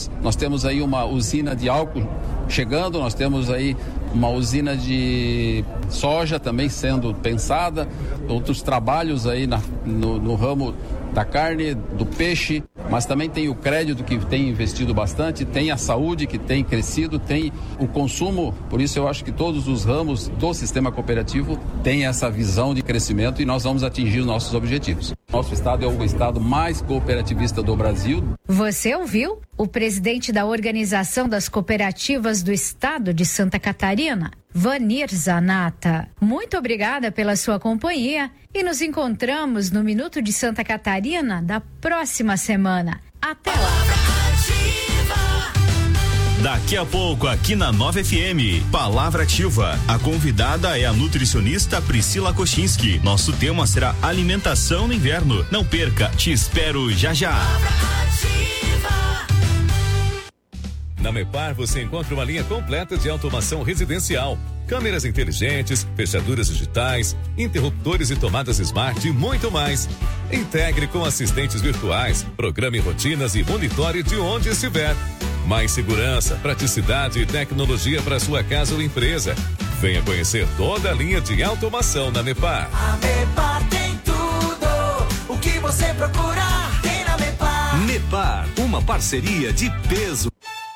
nós temos aí uma usina de álcool chegando, nós temos aí uma usina de soja também sendo pensada, outros trabalhos aí no ramo da carne, do peixe, mas também tem o crédito que tem investido bastante, tem a saúde que tem crescido, tem o consumo, por isso eu acho que todos os ramos do sistema cooperativo têm essa visão de crescimento e nós vamos atingir os nossos objetivos. Nosso estado é o estado mais cooperativista do Brasil. Você ouviu? O presidente da Organização das Cooperativas do Estado de Santa Catarina, Vanir Zanata. Muito obrigada pela sua companhia e nos encontramos no Minuto de Santa Catarina da próxima semana. Até lá! Daqui a pouco, aqui na 9 FM, Palavra Ativa. A convidada é a nutricionista Priscila Kochinski. Nosso tema será alimentação no inverno. Não perca, te espero já já. Na Mepar você encontra uma linha completa de automação residencial, câmeras inteligentes, fechaduras digitais, interruptores e tomadas smart e muito mais. Integre com assistentes virtuais, programe rotinas e monitore de onde estiver. Mais segurança, praticidade e tecnologia para sua casa ou empresa. Venha conhecer toda a linha de automação na Mepar. A Mepar tem tudo o que você procurar, tem na Mepar. Mepar, uma parceria de peso.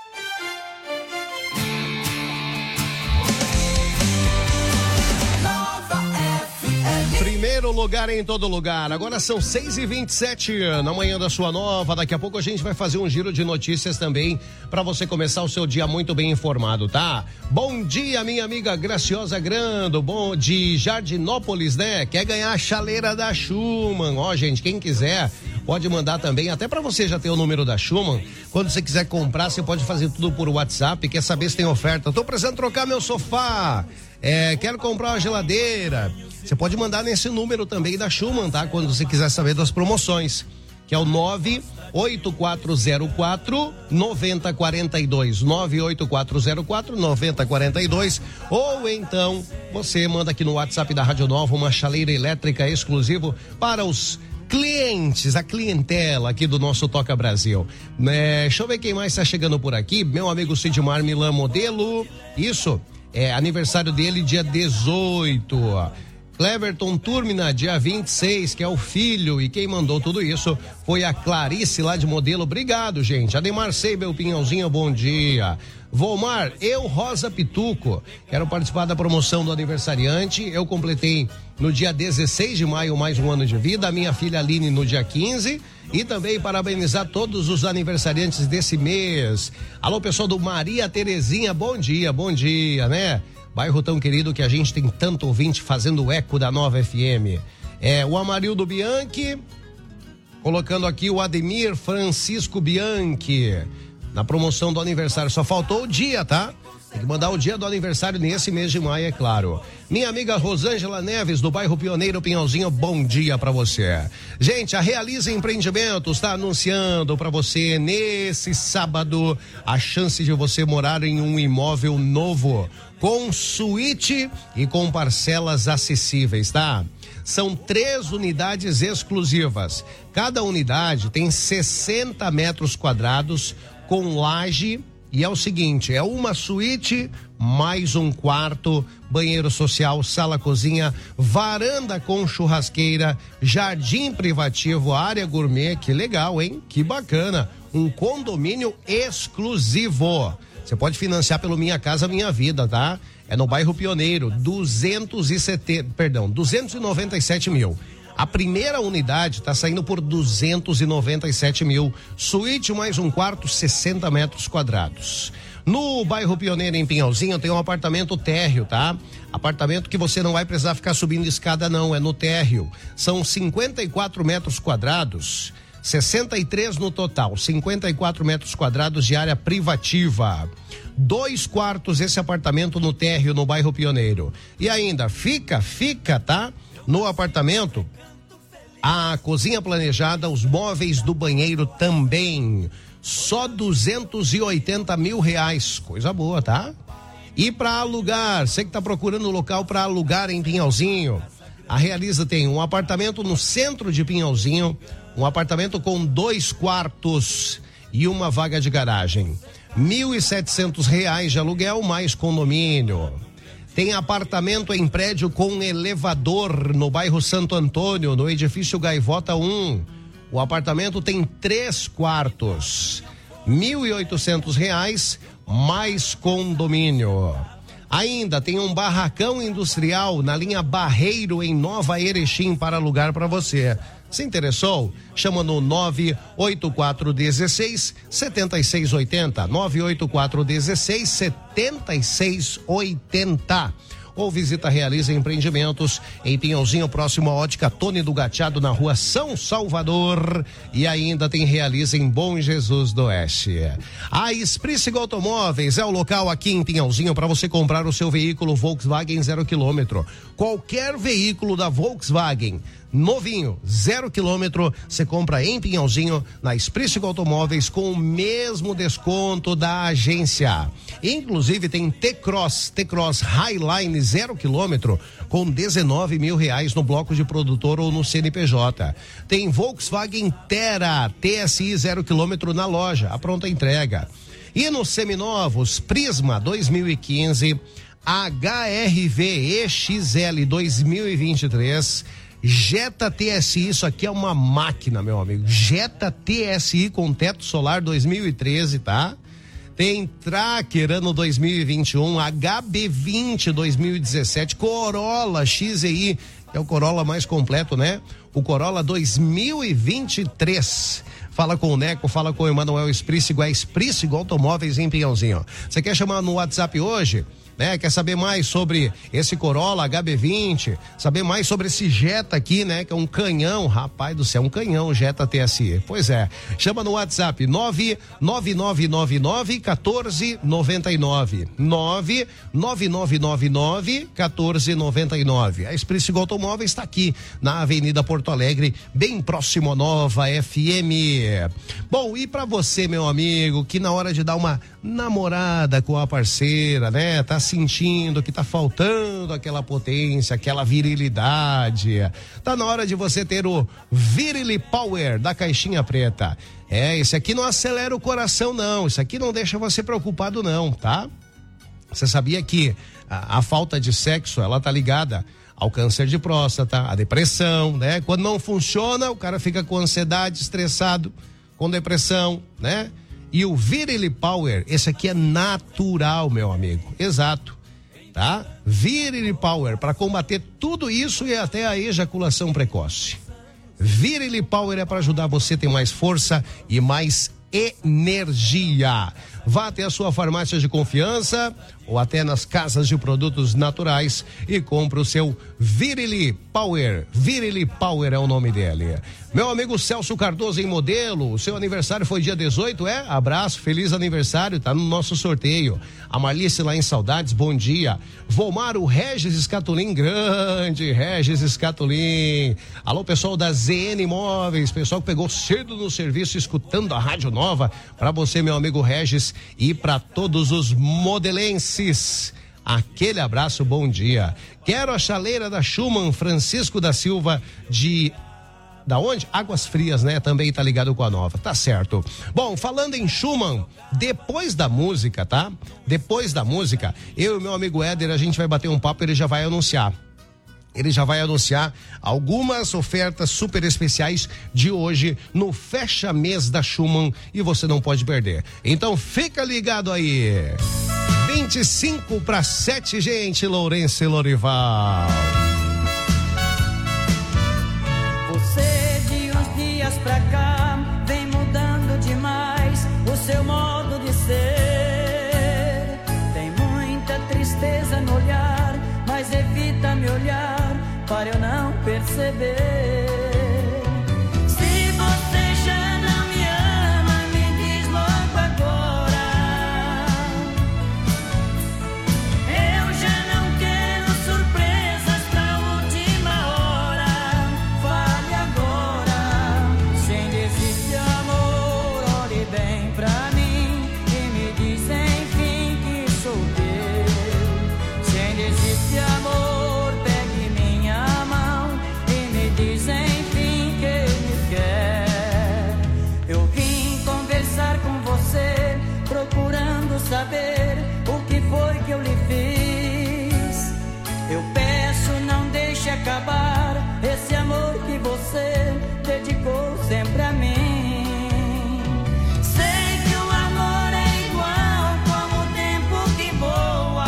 Primeiro lugar em todo lugar. Agora são 6h27 na manhã da sua Nova. Daqui a pouco a gente vai fazer um giro de notícias também para você começar o seu dia muito bem informado, tá? Bom dia, minha amiga Graciosa Grando, bom de Jardinópolis, né? Quer ganhar a chaleira da Schumann? Ó, gente, quem quiser pode mandar também, até para você já ter o número da Schumann. Quando você quiser comprar, você pode fazer tudo por WhatsApp. Quer saber se tem oferta? Tô precisando trocar meu sofá. Quero comprar uma geladeira. Você pode mandar nesse número também da Schumann, tá? Quando você quiser saber das promoções, que é o 98404-9042, 98404-9042, ou então você manda aqui no WhatsApp da Rádio Nova uma chaleira elétrica exclusivo para os clientes, a clientela aqui do nosso Toca Brasil. Deixa eu ver quem mais está chegando por aqui. Meu amigo Sidmar Milan Modelo, isso, aniversário dele dia 18. Cleverton Turmina, dia 26, que é o filho, e quem mandou tudo isso foi a Clarice lá de Modelo. Obrigado, gente. Ademar Seibel Pinhãozinho, bom dia. Volmar, eu, Rosa Pituco, quero participar da promoção do aniversariante. Eu completei no dia 16 de maio mais um ano de vida, a minha filha Aline no dia 15, e também parabenizar todos os aniversariantes desse mês. Alô, pessoal do Maria Terezinha, bom dia, né? Bairro tão querido que a gente tem tanto ouvinte fazendo eco da Nova FM. O Amarildo Bianchi, colocando aqui o Ademir Francisco Bianchi, na promoção do aniversário. Só faltou o dia, tá? Tem que mandar o dia do aniversário nesse mês de maio, é claro. Minha amiga Rosângela Neves, do bairro Pioneiro Pinhalzinho, bom dia pra você. Gente, a Realiza Empreendimentos está anunciando pra você nesse sábado a chance de você morar em um imóvel novo, com suíte e com parcelas acessíveis, tá? São 3 unidades exclusivas. Cada unidade tem 60 metros quadrados com laje. E é o seguinte, é uma suíte, mais um quarto, banheiro social, sala, cozinha, varanda com churrasqueira, jardim privativo, área gourmet, que legal, hein? Que bacana, um condomínio exclusivo. Você pode financiar pelo Minha Casa Minha Vida, tá? É no bairro Pioneiro, 297 mil. A primeira unidade está saindo por 297 mil. Suíte mais um quarto, 60 metros quadrados. No bairro Pioneiro, em Pinhalzinho, tem um apartamento térreo, tá? Apartamento que você não vai precisar ficar subindo escada, não. É no térreo. São 54 metros quadrados, 63 no total. 54 metros quadrados de área privativa. 2 quartos esse apartamento no térreo, no bairro Pioneiro. E ainda fica, tá? No apartamento, a cozinha planejada, os móveis do banheiro também. Só 280 mil reais. Coisa boa, tá? E para alugar, você que tá procurando local para alugar em Pinhalzinho, a Realiza tem um apartamento no centro de Pinhalzinho, um apartamento com 2 quartos e uma vaga de garagem. R$1.700 de aluguel mais condomínio. Tem apartamento em prédio com elevador no bairro Santo Antônio, no edifício Gaivota 1. O apartamento tem 3 quartos. R$1.800 mais condomínio. Ainda tem um barracão industrial na linha Barreiro, em Nova Erechim, para alugar para você. Se interessou? Chama no 98416-7680. 98416-7680. Ou visita Realiza Empreendimentos em Pinhãozinho, próximo à Ótica Tony do Gatiado, na rua São Salvador. E ainda tem Realiza em Bom Jesus do Oeste. A Sprissig Automóveis é o local aqui em Pinhãozinho para você comprar o seu veículo Volkswagen 0 km. Qualquer veículo da Volkswagen novinho, 0 km, você compra em Pinhãozinho, na Sprissig Automóveis, com o mesmo desconto da agência. Inclusive tem T-Cross Highline 0 km, com R$19 mil no bloco de produtor ou no CNPJ. Tem Volkswagen Terra TSI 0 km na loja, a pronta entrega. E nos seminovos, Prisma 2015, HRV EXL 2023, Jetta TSI, isso aqui é uma máquina, meu amigo. Jetta TSI com teto solar 2013, tá? Tem Tracker ano 2021, HB20 2017, Corolla XEI, que é o Corolla mais completo, né? O Corolla 2023. Fala com o Neco, fala com o Emanuel Sprissig, é Sprissig Automóveis em Pinhãozinho. Você quer chamar no WhatsApp hoje? Né? Quer saber mais sobre esse Corolla HB20, saber mais sobre esse Jetta aqui, né? Que é um canhão, rapaz do céu, um canhão Jetta TSI. Pois é, chama no WhatsApp 99999-1499, 99999-1499. A Sprissig Automóveis está aqui na Avenida Porto Alegre, bem próximo à Nova FM. Bom, e para você, meu amigo, que na hora de dar uma namorada com a parceira, né? Tá sentindo que tá faltando aquela potência, aquela virilidade. Tá na hora de você ter o Virili Power da caixinha preta. Esse aqui não acelera o coração, não. Isso aqui não deixa você preocupado, não, tá? Você sabia que a falta de sexo, ela tá ligada ao câncer de próstata, à depressão, né? Quando não funciona, o cara fica com ansiedade, estressado, com depressão, né? E o Virili Power, esse aqui é natural, meu amigo. Exato, tá? Virili Power, para combater tudo isso e até a ejaculação precoce. Virili Power é para ajudar você a ter mais força e mais energia. Vá até a sua farmácia de confiança ou até nas casas de produtos naturais e compre o seu Virili Power. Virili Power é o nome dele. Meu amigo Celso Cardoso em Modelo, o seu aniversário foi dia 18, é? Abraço, feliz aniversário, tá no nosso sorteio. A Marlice lá em Saudades, bom dia. Volmar, o Regis Escatolin, grande Regis Escatolin. Alô, pessoal da ZN Imóveis, pessoal que pegou cedo no serviço escutando a Rádio Nova, para você, meu amigo Regis, e para todos os modelenses. Aquele abraço, bom dia. Quero a chaleira da Schumann, Francisco da Silva, da onde? Águas Frias, né? Também tá ligado com a Nova, tá certo. Bom, falando em Schumann, depois da música, tá? Depois da música, eu e meu amigo Éder, a gente vai bater um papo, ele já vai anunciar. Ele já vai anunciar algumas ofertas super especiais de hoje no Fecha Mês da Schumann e você não pode perder. Então fica ligado aí. 6:55, gente, Lourenço e Lorival. Você de uns dias pra cá vem mudando demais o seu modo de ser. Tem muita tristeza no olhar, mas evita me olhar para eu não perceber. Se você já não me ama, me diz logo agora. Eu já não quero surpresas pra última hora. Fale agora, se ainda existe amor, olhe bem pra mim e me diz enfim que sou teu. Se ainda existe amor, pegue minha mão e me diz saber o que foi que eu lhe fiz. Eu peço, não deixe acabar esse amor que você dedicou sempre a mim. Sei que o amor é igual como o tempo que voa.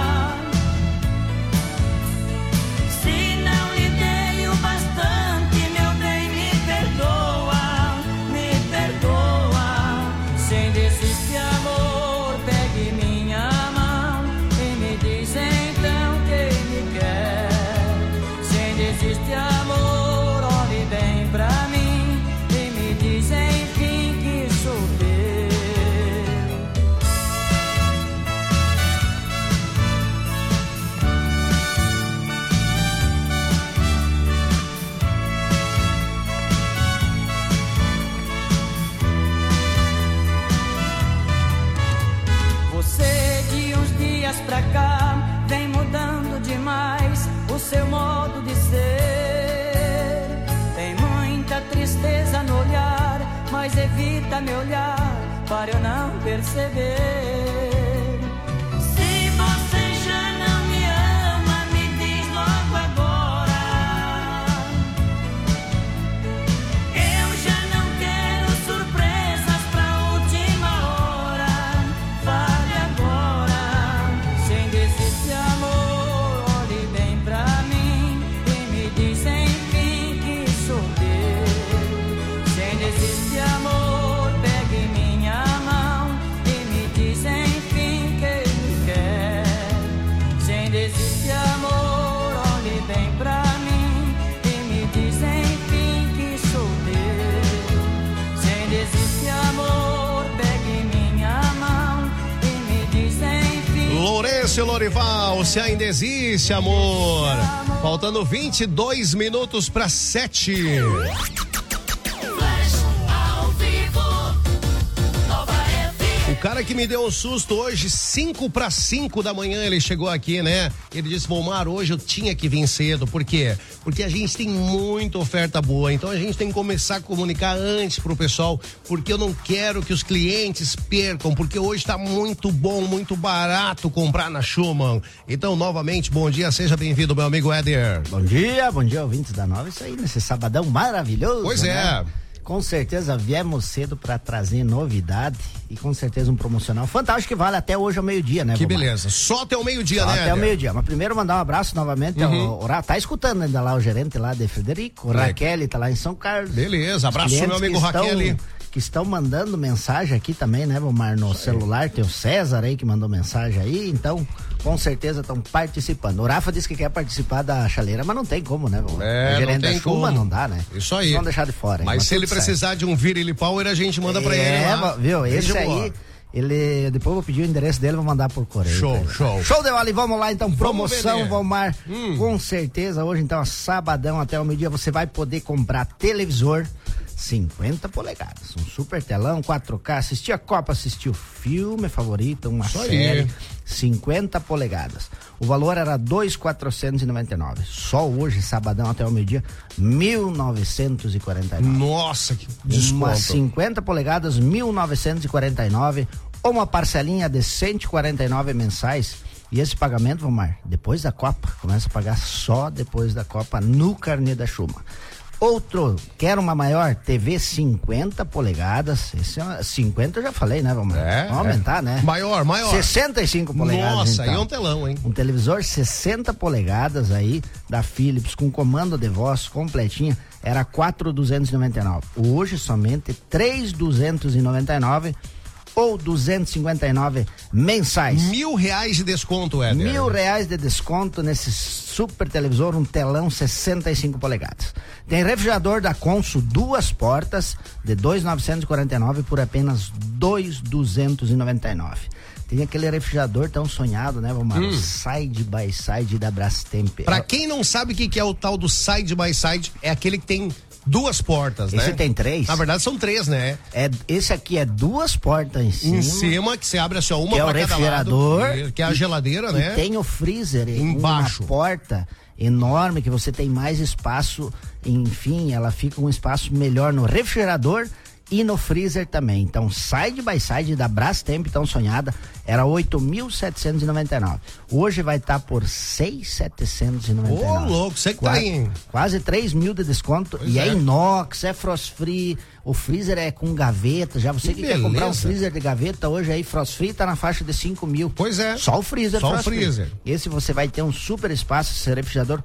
Se não lhe dei o bastante, meu bem, me perdoa, me perdoa. Sem desiste, amor, pegue minha mão e me diz então quem me quer. Sem desiste, amor, olhe bem pra mim e me diz enfim que sou teu. Você de uns dias pra cá vem mudando demais o seu modo de ser. Tem muita tristeza no olhar, mas evita me olhar para eu não perceber. Se você já não me ama, me diz logo agora. Eu já não quero surpresas pra última hora. Fale agora. Sem desiste, amor, olhe bem pra mim e me diz enfim que sou teu. Sem desiste, amor, pegue minha mão e me diz enfim que me quer. Sem desiste, amor, olhe bem pra mim e me diz enfim que sou teu. Sem desiste, amor, pegue minha mão e me diz enfim. Lourenço e Lorival, se ainda existe amor. Faltando 22 minutos para 7. O cara que me deu um susto hoje, 5 para 5 da manhã, ele chegou aqui, né? Ele disse: Volmar, hoje eu tinha que vir cedo. Por quê? Porque a gente tem muita oferta boa, então a gente tem que começar a comunicar antes pro pessoal, porque eu não quero que os clientes percam, porque hoje tá muito bom, muito barato comprar na Schumann. Então, novamente, bom dia, seja bem-vindo, meu amigo Éder. Bom dia, ouvintes da Nova. Isso aí, nesse sabadão maravilhoso. Pois é. Né? Com certeza viemos cedo para trazer novidade e com certeza um promocional fantástico que vale até hoje ao meio-dia, né? Que Vomar? beleza. Só até o meio-dia, Só né? até o Éder? meio-dia. Mas primeiro mandar um abraço novamente. Tá escutando ainda lá o gerente lá de Frederico. O Raquel tá lá em São Carlos. Beleza, abraço Clientes meu amigo que estão- Raquel. Que estão mandando mensagem aqui também, né, Vomar? No celular tem o César aí que mandou mensagem aí, então com certeza estão participando. O Rafa disse que quer participar da chaleira, mas não tem como, né, Vomar? É, o gerente não tem da chuva como. não dá, né? Isso aí. Vamos deixar de fora. Mas se ele tudo certo. precisar de um Virili Power, a gente manda pra ele lá. Viu? Bem Esse de boa. aí, ele, depois eu vou pedir o endereço dele, vou mandar por correio. Show, pra ele. show. Show de bola, e vamos lá então, promoção, vender. Vomar, com certeza, hoje então, sabadão até o meio-dia, você vai poder comprar televisor 50 polegadas, um super telão, 4K, assistir a Copa, assistir o filme favorito, uma Isso aí. série, 50 polegadas. O valor era 2.499. Só hoje, sabadão até o meio-dia, 1.949. Nossa, que desconto. Umas 50 polegadas, 1.949, ou uma parcelinha de 149 mensais. E esse pagamento, Vomar, depois da Copa, começa a pagar só depois da Copa no carnê da Schumann. Outro, quer uma maior TV 50 polegadas, esse é 50 eu já falei, né, Vomar? Vamos aumentar, né? Maior. 65 polegadas. Nossa, então. aí é um telão, hein? Um televisor 60 polegadas aí, da Philips, com comando de voz completinho, era 4.299. Hoje somente 3.299 ou 259 mensais. R$1.000 de desconto, Éder. R$1.000 de desconto nesse super televisor, um telão 65 polegadas. Tem refrigerador da Consul, 2 portas, de 2.949 por apenas 2.299. Tem aquele refrigerador tão sonhado, né, Vomar? Side by Side da Brastemp. Pra quem não sabe o que é o tal do Side by Side, é aquele que tem 2 portas, né? Esse tem 3. Na verdade são 3, né? Esse aqui é 2 portas em cima. Em cima, que você abre assim, ó, uma que é pra o cada refrigerador, lado, que é a geladeira, né? E tem o freezer Embaixo. uma porta enorme que você tem mais espaço, enfim, ela fica um espaço melhor no refrigerador e no freezer também. Então, side by side da Brastemp tão sonhada, era 8.799. Hoje vai estar por 6.799. Ô, louco, você que tá aí. Quase 3 mil de desconto. Pois é inox, é frost free. O freezer é com gaveta. Já você que quer comprar um freezer de gaveta hoje aí, frost free, tá na faixa de 5 mil. Pois é. Só o freezer. Só o freezer. Esse você vai ter um super espaço, esse refrigerador,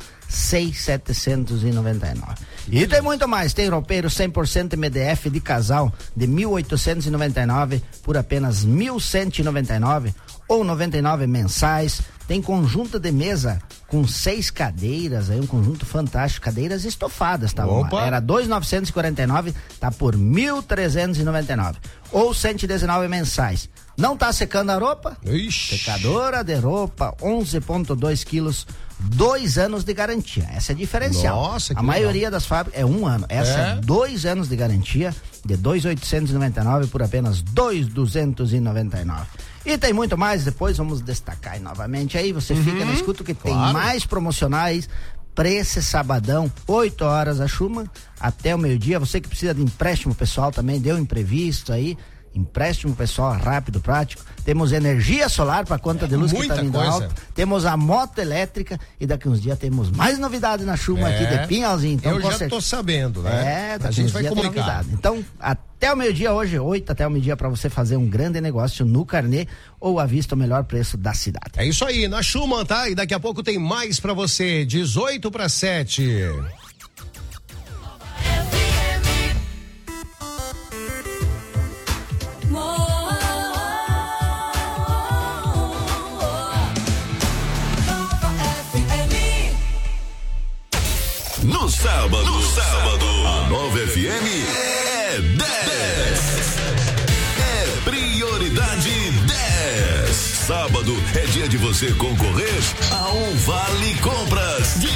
6.799. E tem muito mais. Tem roupeiro 100% MDF de casal de 1.899 por apenas 1.199 ou 99 mensais. Tem conjunto de mesa com 6 cadeiras, aí um conjunto fantástico, cadeiras estofadas, tá? Era 2.949, tá por 1.399 ou 119 mensais. Não tá secando a roupa? Ixi. Secadora de roupa, 11,2 quilos, 2 anos de garantia. Essa é diferencial. Nossa, que a maioria das fábricas é 1 ano. Essa é 2 anos de garantia, de 2.899 por apenas 2.299. E tem muito mais, depois vamos destacar novamente aí, você fica na escuta que tem mais promocionais para esse sabadão, 8 horas a Schumann, até o meio-dia. Você que precisa de empréstimo pessoal também, deu imprevisto aí, empréstimo pessoal rápido, prático. Temos energia solar para conta de luz que está vindo alto. Temos a moto elétrica e daqui uns dias temos mais novidades na Schumann aqui de Pinhalzinho. Então, eu já tô sabendo, né? A gente vai comunicar. Então, até o meio-dia hoje, 8 até o meio-dia, para você fazer um grande negócio no Carnê ou à vista o melhor preço da cidade. É isso aí, na Schumann, tá? E daqui a pouco tem mais para você, 6:18. No sábado, a Nova FM é 10. É prioridade 10. Sábado é dia de você concorrer a um vale compras de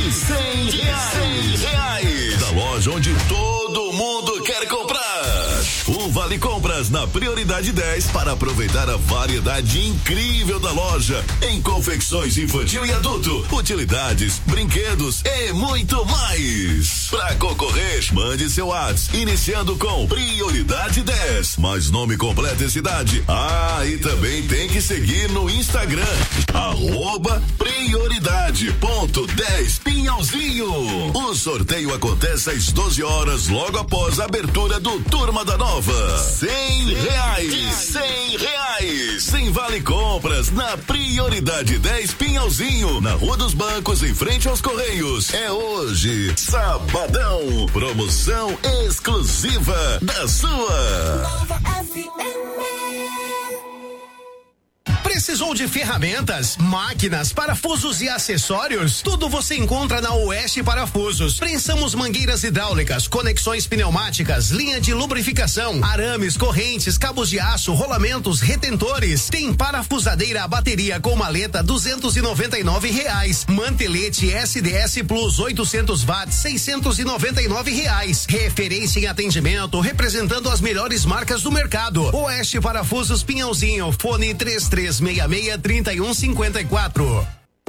R$100. Da loja onde todo mundo quer comprar. Um vale compras na prioridade 10 para aproveitar a variedade incrível da loja em confecções infantil e adulto, utilidades, brinquedos e muito mais. Para concorrer, mande seu WhatsApp iniciando com prioridade 10, mais nome completo e cidade. E também tem que seguir no Instagram @prioridade.10 Pinhalzinho. O sorteio acontece às 12 horas logo após a abertura do Turma da Nova. R$100. Sem vale compras na prioridade 10 Pinhalzinho, na Rua dos Bancos, em frente aos Correios. É hoje, sabadão, promoção exclusiva da sua Nova FM. Precisou de ferramentas, máquinas, parafusos e acessórios? Tudo você encontra na Oeste Parafusos. Prensamos mangueiras hidráulicas, conexões pneumáticas, linha de lubrificação, arames, correntes, cabos de aço, rolamentos, retentores. Tem parafusadeira a bateria com maleta R$299. Mantelete SDS Plus 800 watts R$699. Referência em atendimento, representando as melhores marcas do mercado. Oeste Parafusos Pinhalzinho, fone 3366-3154.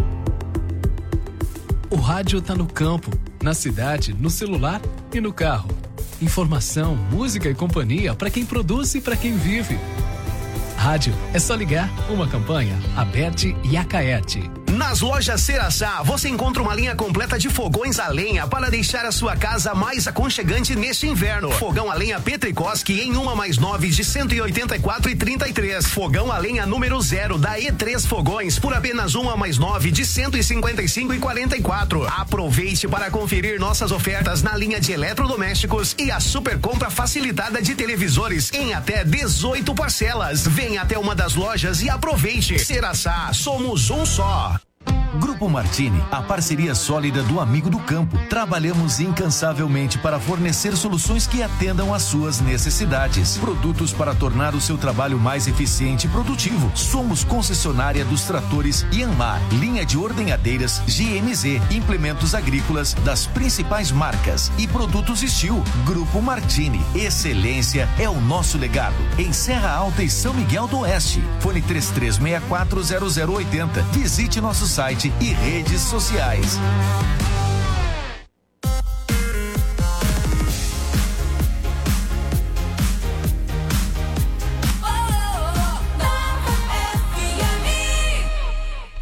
O rádio tá no campo, na cidade, no celular e no carro. Informação, música e companhia para quem produz e para quem vive. Rádio é só ligar. Uma campanha Aberte e Acaete. Nas lojas Ceraçá, você encontra uma linha completa de fogões a lenha para deixar a sua casa mais aconchegante neste inverno. Fogão a lenha Petricoski em 1+9 de 184,33. Fogão a lenha número 0 da E3 Fogões por apenas 1+9 de 155,44. Aproveite para conferir nossas ofertas na linha de eletrodomésticos e a super compra facilitada de televisores em até 18 parcelas. Venha até uma das lojas e aproveite. Ceraçá, somos um só. Grupo Martini, a parceria sólida do amigo do campo. Trabalhamos incansavelmente para fornecer soluções que atendam às suas necessidades. Produtos para tornar o seu trabalho mais eficiente e produtivo. Somos concessionária dos tratores Yanmar, linha de ordenhadeiras GMZ, implementos agrícolas das principais marcas e produtos Steel. Grupo Martini, excelência é o nosso legado. Em Serra Alta e São Miguel do Oeste. Fone 33640080. Visite nosso site e redes sociais.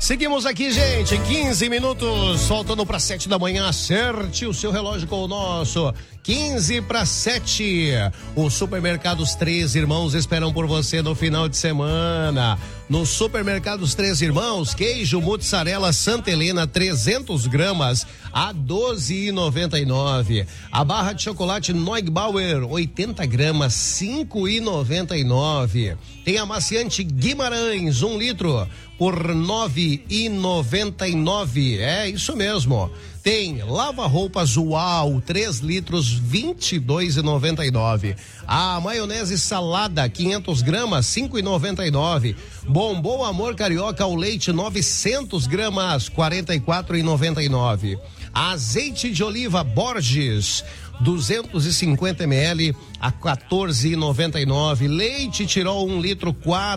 Seguimos aqui, gente, 15 minutos, faltando para 7 da manhã, acerte o seu relógio com o nosso, 15 para 7, os supermercados Três Irmãos esperam por você no final de semana. No supermercados Três Irmãos, queijo mussarela Santa Helena 300 gramas a R$12,99. A barra de chocolate Neugbauer 80 gramas 5,99. Tem amaciante Guimarães 1 litro por R$9,99. É isso mesmo. Tem lava-roupas Uau 3 litros R$22,99. A maionese salada 500 gramas 5,99. Bombom Amor Carioca ao leite 900 gramas R$44,99. Azeite de oliva Borges 250 ml a R$14,99. Leite Tirol 1 litro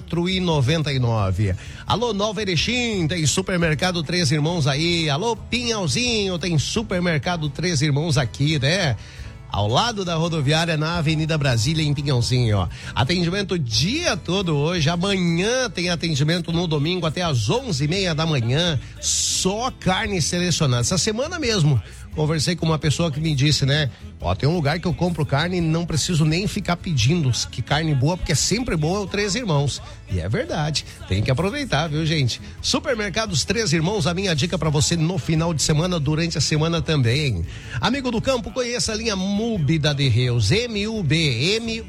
R$4,99. Alô, Nova Erechim, tem supermercado Três Irmãos aí. Alô, Pinhalzinho, tem supermercado Três Irmãos aqui, né? Ao lado da rodoviária na Avenida Brasília, em Pinhalzinho, ó. Atendimento o dia todo hoje. Amanhã tem atendimento no domingo até às 11:30 da manhã. Só carne selecionada. Essa semana mesmo, conversei com uma pessoa que me disse, né? Ó, tem um lugar que eu compro carne e não preciso nem ficar pedindo que carne boa, porque é sempre boa o Três Irmãos. E é verdade, tem que aproveitar, viu, gente? Supermercados Três Irmãos, a minha dica pra você no final de semana, durante a semana também. Amigo do campo, conheça a linha MUB da Derreus, M-U-B,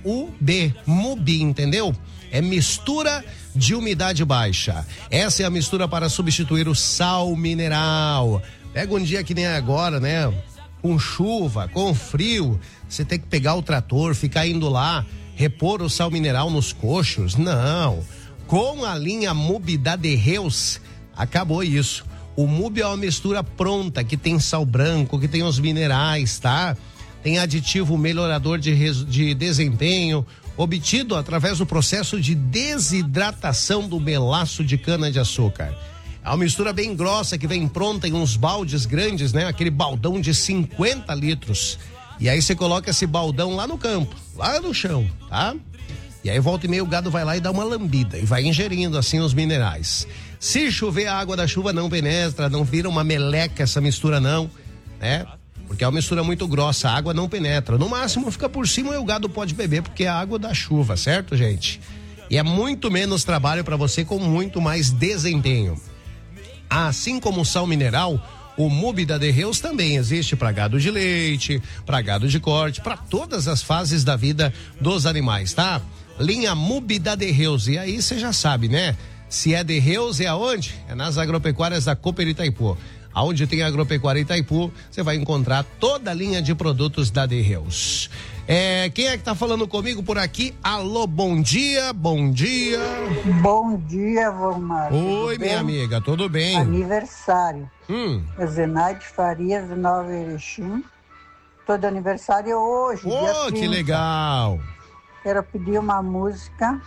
MUB, entendeu? É mistura de umidade baixa. Essa é a mistura para substituir o sal mineral. Pega um dia que nem agora, né? Com chuva, com frio, você tem que pegar o trator, ficar indo lá, repor o sal mineral nos coxos. Não. Com a linha MUB da Derreus, acabou isso. O MUB é uma mistura pronta, que tem sal branco, que tem os minerais, tá? Tem aditivo melhorador de desempenho, obtido através do processo de desidratação do melaço de cana-de-açúcar. É uma mistura bem grossa que vem pronta em uns baldes grandes, né? Aquele baldão de 50 litros. E aí você coloca esse baldão lá no campo, lá no chão, tá? E aí volta e meia o gado vai lá e dá uma lambida e vai ingerindo assim os minerais. Se chover, a água da chuva não penetra, não vira uma meleca essa mistura não, né? Porque é uma mistura muito grossa, a água não penetra. No máximo fica por cima e o gado pode beber, porque é a água da chuva, certo, gente? E é muito menos trabalho para você com muito mais desempenho. Assim como o sal mineral, o MUB da Derreus também existe para gado de leite, para gado de corte, para todas as fases da vida dos animais, tá? Linha MUB da Derreus. E aí você já sabe, né? Se é Derreus, é aonde? É nas agropecuárias da Cooper Itaipu. Aonde tem a agropecuária Itaipu, você vai encontrar toda a linha de produtos da Derreus. Quem é que tá falando comigo por aqui? Alô, bom dia, bom dia. Bom dia, Vomar. Oi, minha amiga, tudo bem? Aniversário. É Zenaide Farias, de Nova Erechim. Todo aniversário hoje, dia 30. Que legal. Quero pedir uma música.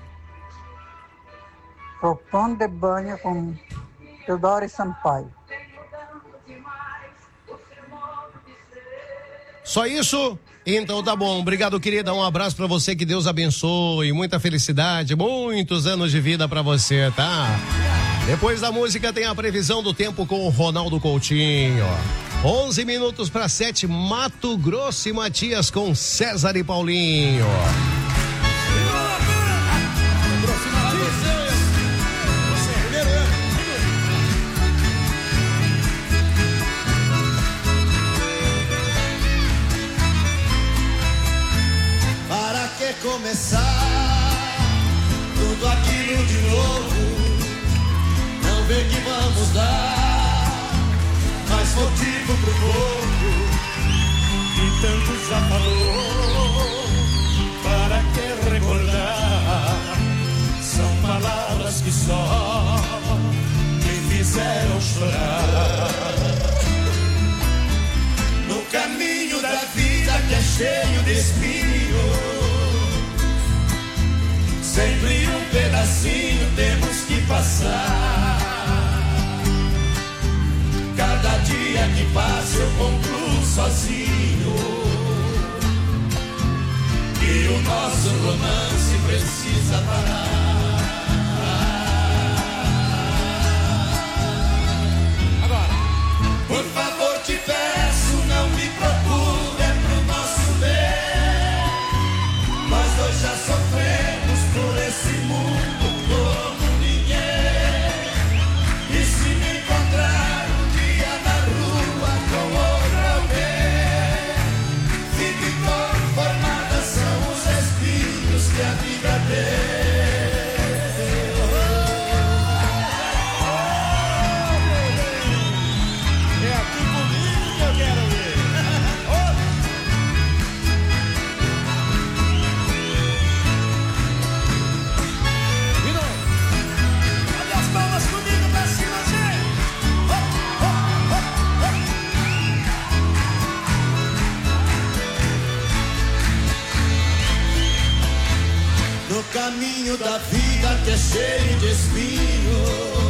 Roupão de banho com Teodoro Sampaio. Só isso? Então tá bom, obrigado, querida, um abraço pra você, que Deus abençoe, muita felicidade, muitos anos de vida pra você, tá? Depois da música tem a previsão do tempo com o Ronaldo Coutinho. 11 minutos para 7, Mato Grosso e Matias com César e Paulinho. Começar tudo aquilo de novo, não vê que vamos dar mais motivo pro povo que tanto já falou. Para que recordar? São palavras que só me fizeram chorar. No caminho da vida que é cheio de espinho, sempre um pedacinho temos que passar. Cada dia que passa eu concluo sozinho que o nosso romance precisa parar. de espinho.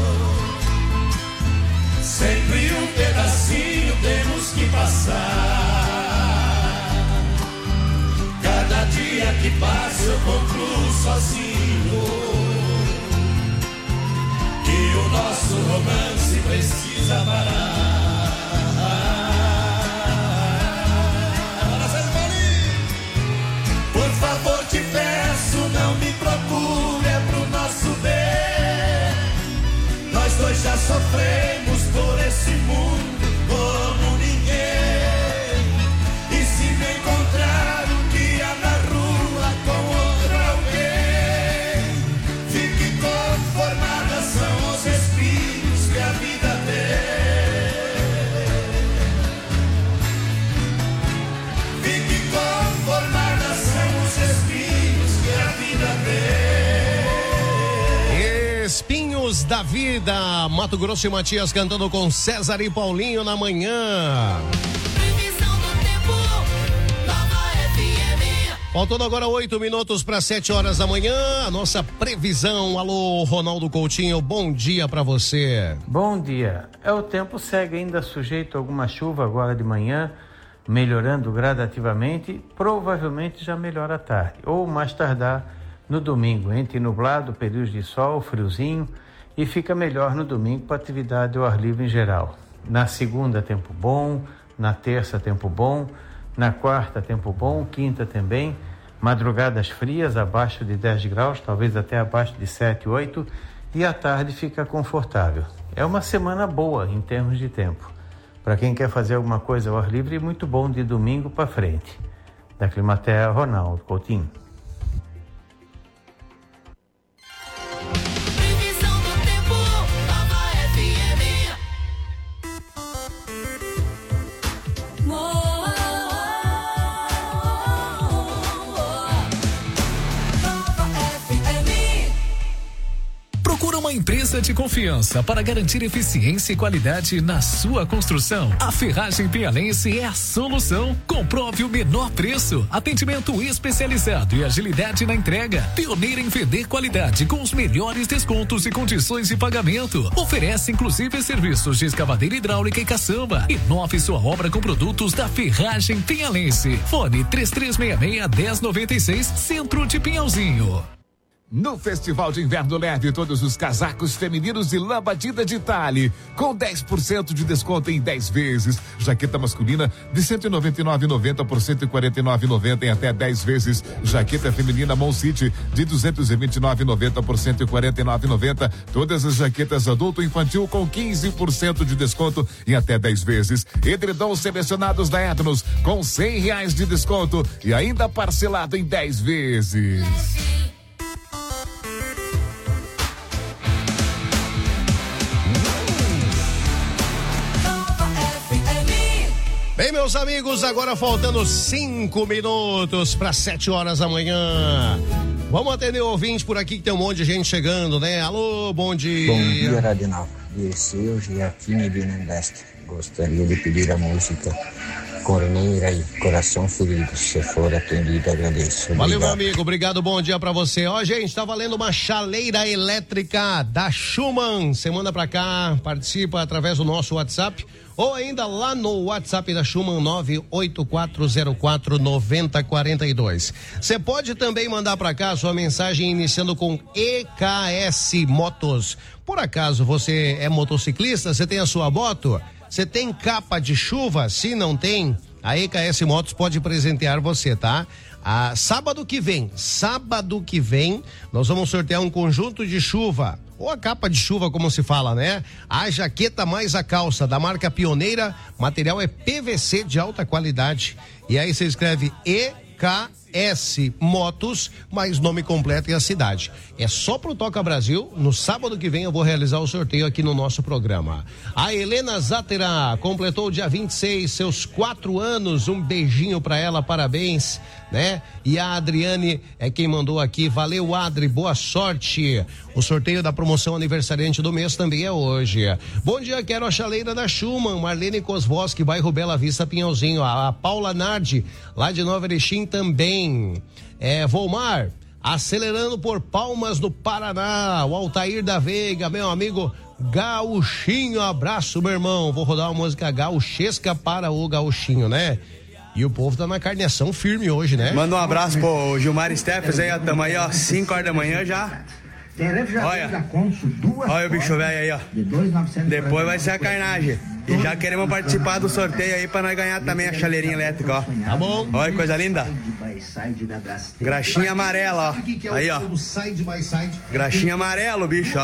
Sempre um pedacinho temos que passar. Cada dia que passa eu concluo sozinho que o nosso romance precisa parar. Por favor, te peço, não me procure, é pro nosso bem. Nós dois já sofremos por esse mundo como ninguém. E se me encontrar um dia na rua com outro alguém, fique conformada, são os espinhos que a vida tem. Fique conformada, são os espinhos que a vida tem. Espinhos da Vida, Mato Grosso e Matias cantando com César e Paulinho na manhã. Previsão do tempo, Nova FM. Faltando agora 8 minutos para 7 horas da manhã, a nossa previsão. Alô, Ronaldo Coutinho, bom dia para você. Bom dia. O tempo segue ainda sujeito a alguma chuva agora de manhã, melhorando gradativamente, provavelmente já melhora à tarde, ou mais tardar no domingo, entre nublado, períodos de sol, friozinho, e fica melhor no domingo para atividade ao ar livre em geral. Na segunda, tempo bom, na terça, tempo bom, na quarta, tempo bom, quinta também, madrugadas frias, abaixo de 10 graus, talvez até abaixo de 7, 8, e à tarde fica confortável. É uma semana boa em termos de tempo. Para quem quer fazer alguma coisa ao ar livre, muito bom de domingo para frente. Da Climaterra, Ronaldo Coutinho. Previsão do tempo, Nova FM. Nova FM. Procura uma empresa de confiança para garantir eficiência e qualidade na sua construção. A Ferragem Pinhalense é a solução. Comprove o menor preço, atendimento especializado e agilidade na entrega. Pioneira em vender qualidade com os melhores descontos e condições de pagamento. Oferece inclusive serviços de escavadeira hidráulica e caçamba. Inove sua obra com produtos da Ferragem Pinhalense. Fone 3366-1096, Centro de Pinhalzinho. No Festival de Inverno Leve, todos os casacos femininos de lã batida de Tale, com 10% de desconto em 10 vezes. Jaqueta masculina de R$199,90 por R$149,90 em até 10 vezes. Jaqueta feminina Mon City de R$229,90 por R$149,90. Todas as jaquetas adulto e infantil com 15% de desconto em até 10 vezes. Edredons selecionados da Etnos com R$100 de desconto e ainda parcelado em 10 vezes. Bem, meus amigos, agora faltando 5 minutos para 7 horas da manhã. Vamos atender o ouvinte por aqui, que tem um monte de gente chegando, né? Alô, bom dia. Bom dia, Radinal. Dirceu Giacchini de Nordeste. Gostaria de pedir a música Corneira e Coração Ferido. Se for atendido, agradeço. Obrigado. Valeu, meu amigo. Obrigado, bom dia pra você. Ó, gente, tá valendo uma chaleira elétrica da Schumann. Você manda pra cá, participa através do nosso WhatsApp ou ainda lá no WhatsApp da Schumann 984049042. Você pode também mandar pra cá a sua mensagem iniciando com EKS Motos. Por acaso você é motociclista, você tem a sua moto? Você tem capa de chuva? Se não tem, a EKS Motos pode presentear você, tá? Sábado que vem, nós vamos sortear um conjunto de chuva, ou a capa de chuva, como se fala, né? A jaqueta mais a calça, da marca Pioneira, material é PVC de alta qualidade. E aí você escreve EKS Motos, mais nome completo e a cidade. É só pro Toca Brasil. No sábado que vem eu vou realizar o sorteio aqui no nosso programa. A Helena Zátera completou o dia 26, seus 4 anos. Um beijinho pra ela, parabéns, né? E a Adriane é quem mandou aqui. Valeu, Adri, boa sorte. O sorteio da promoção aniversariante do mês também é hoje. Bom dia, quero a chaleira da Schumann, Marlene Kosvoski, bairro Bela Vista, Pinhalzinho. A Paula Nardi, lá de Nova Erechim também. Volmar, acelerando por Palmas do Paraná, o Altair da Veiga, meu amigo Gauchinho, abraço, meu irmão. Vou rodar uma música gauchesca para o Gauchinho, né? E o povo tá na carneação firme hoje, né? Manda um abraço pro Gilmar Steffes aí, ó. Tamo aí, ó, 5 horas da manhã já. Olha o bicho velho aí, ó. Depois vai ser a carnagem. E já queremos participar do sorteio aí pra nós ganhar também a chaleirinha elétrica, ó. Tá bom. Olha que coisa linda. Graxinha amarela, ó. Aí, ó. Graxinha amarelo, bicho, ó.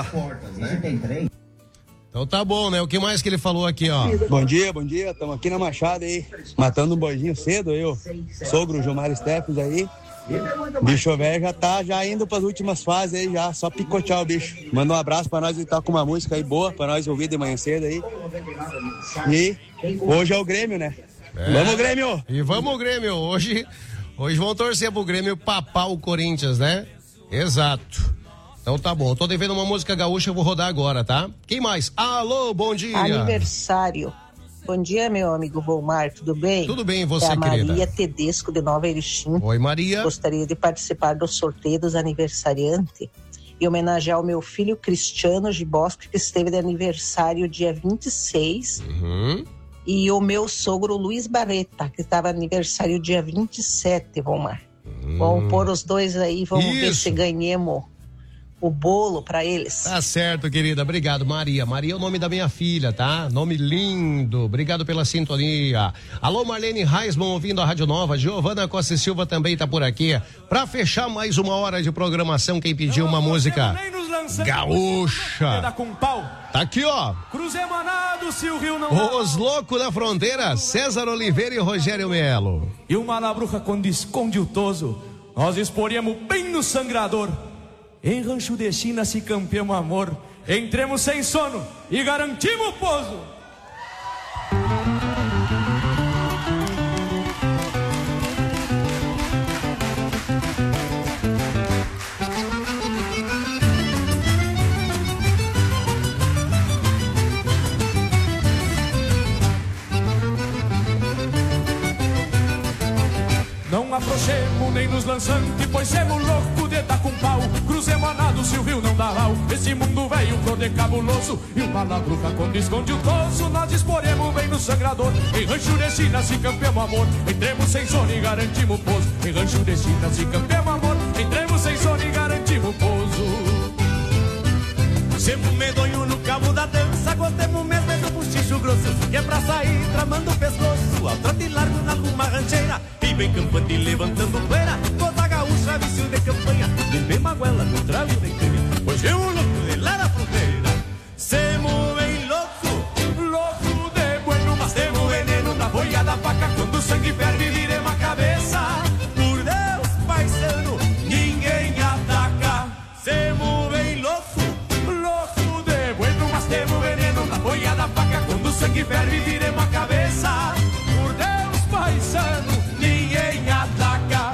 Então tá bom, né? O que mais que ele falou aqui, ó? Bom dia. Estamos aqui na Machada aí, matando um boizinho cedo, eu. Sogro Gilmar Steffes aí. Bicho velho já tá indo pras últimas fases aí, já. Só picotear o bicho. Manda um abraço pra nós e tá com uma música aí boa pra nós ouvir de manhã cedo aí. E hoje é o Grêmio, né? Vamos, Grêmio! E vamos, Grêmio! Hoje vão torcer pro Grêmio papar o Corinthians, né? Exato. Então tá bom, tô devendo uma música gaúcha, eu vou rodar agora, tá? Quem mais? Alô, bom dia! Aniversário. Bom dia, meu amigo Volmar, tudo bem? Tudo bem, você, querida? querida? Maria Tedesco, de Nova Erechim. Oi, Maria. Gostaria de participar do sorteio dos aniversariantes e homenagear o meu filho Cristiano Gibosco, que esteve de aniversário dia 26. E o meu sogro Luiz Barreta, que estava aniversário dia 27, Volmar. Vamos pôr os dois aí, vamos ver se ganhemos o bolo pra eles. Tá certo, querida. Obrigado, Maria. Maria é o nome da minha filha, tá? Nome lindo. Obrigado pela sintonia. Alô, Marlene Reisman, ouvindo a Rádio Nova. Giovana Costa Silva também tá por aqui. Pra fechar mais uma hora de programação, quem pediu uma música gaúcha. Tá aqui, ó. Os loucos da fronteira, César Oliveira e Rogério Melo. E uma labruja quando esconde o toso, nós esporemos bem no sangrador. Em Rancho de China se campeamos amor, entremos sem sono e garantimos o pouso. Não afrouxemos nem nos lançantes, pois semos louco de dar com pau. Cruzemos a nado, se o rio não dá mal. Esse mundo velho pro de cabuloso. E uma labruca quando esconde o toso, nós disporemos bem no sangrador. Em Rancho de China se campeamos amor, entremos sem sono e garantimos o pouso. Em Rancho de China se campeamos amor, entremos sem sono e garantimos o pouso. Semos medonho no cabo da dança, gostemos mesmo do buchicho grosso, que é pra sair tramando o pescoço, ao trote largo na ruma rancheira, e bem campante levantando poeira, toda gaúcha vício de campanha, de bem maguela com trago de canha, pois eu louco de lá da fronteira. Semos bem louco de bueno, mas temos veneno na boia da faca, quando o sangue ferve viremos a cabeça, por Deus paisano, ninguém ataca. Semos bem louco de bueno, mas temos veneno na boia da faca, quando o sangue ferve viremos a cabeça, por Deus paisano, ninguém ataca.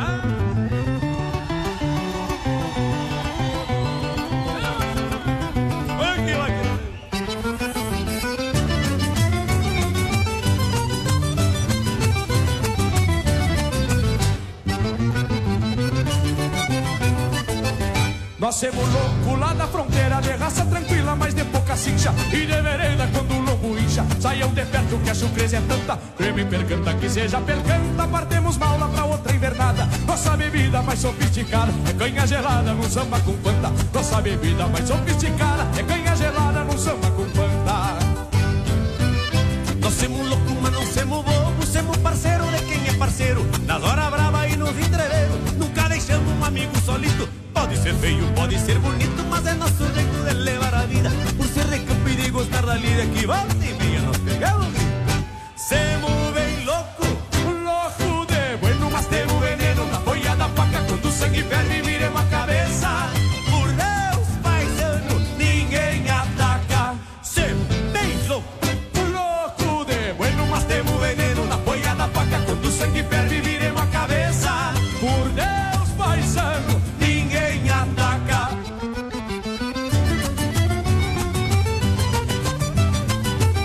Nós somos loucos lá da fronteira, de raça tranquila, mas de pouca cincha, e de vereda quando o lombo incha. Saiam de perto que a surpresa é tanta, creme percanta que seja percanta, partemos mal lá pra outra invernada. Nossa bebida mais sofisticada é canha gelada num samba com panta. Nossa bebida mais sofisticada é canha gelada num samba com panta. Nós somos loucos, mas não somos bobos, somos parceiro de quem é parceiro, nas horas brava e nos entreveros, nunca deixamos um amigo solito. Pode ser feio, pode ser bonito, mas é nosso jeito de levar a vida, por ser de campo e de gostar da lida, que volta e meia nós pegamos. Semos bem louco de bueno, mas temos veneno na boia da faca, quando o sangue ferve viremos a cabeça, por Deus paisano, ninguém ataca. Semos bem louco de bueno, mas temos veneno na boia da faca, quando o sangue ferve viremos a cabeça, por Deus paisano, ninguém ataca.